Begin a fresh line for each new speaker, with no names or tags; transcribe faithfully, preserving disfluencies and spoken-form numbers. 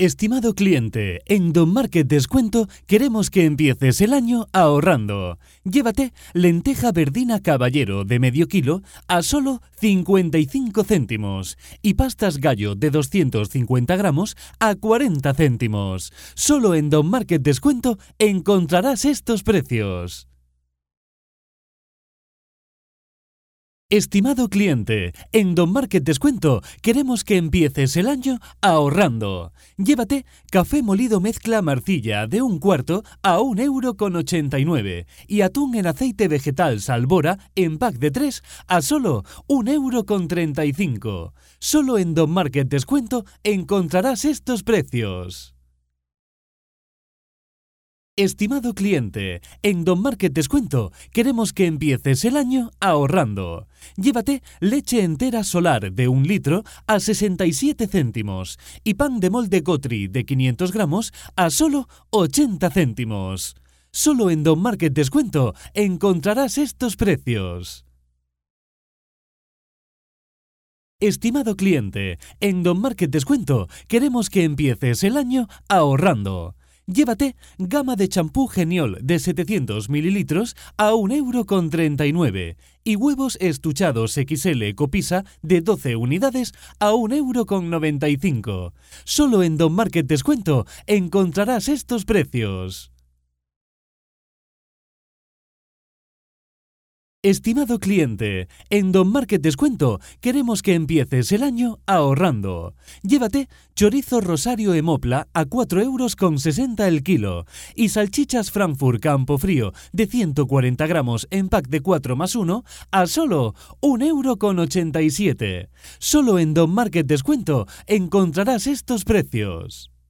Estimado cliente, en Don Market Descuento queremos que empieces el año ahorrando. Llévate lenteja verdina caballero de medio kilo a solo cincuenta y cinco céntimos y pastas gallo de doscientos cincuenta gramos a cuarenta céntimos. Solo en Don Market Descuento encontrarás estos precios. Estimado cliente, en Don Market Descuento queremos que empieces el año ahorrando. Llévate café molido mezcla Marcilla de un cuarto a un euro con ochenta y nueve y atún en aceite vegetal Salvora en pack de tres a solo un euro con treinta y cinco. Solo en Don Market Descuento encontrarás estos precios. Estimado cliente, en Don Market Descuento queremos que empieces el año ahorrando. Llévate leche entera solar de un litro a sesenta y siete céntimos y pan de molde Cotri de quinientos gramos a solo ochenta céntimos. Solo en Don Market Descuento encontrarás estos precios. Estimado cliente, en Don Market Descuento queremos que empieces el año ahorrando. Llévate gama de champú Geniol de setecientos mililitros a un euro con treinta y nueve y huevos estuchados equis ele Copisa de doce unidades a un euro con noventa y cinco. Solo en Don Market Descuento encontrarás estos precios. Estimado cliente, en Don Market Descuento queremos que empieces el año ahorrando. Llévate chorizo Rosario Emopla a cuatro euros con sesenta el kilo y salchichas Frankfurt Campofrío de ciento cuarenta gramos en pack de cuatro más uno a solo un euro con ochenta y siete. Solo en Don Market Descuento encontrarás estos precios.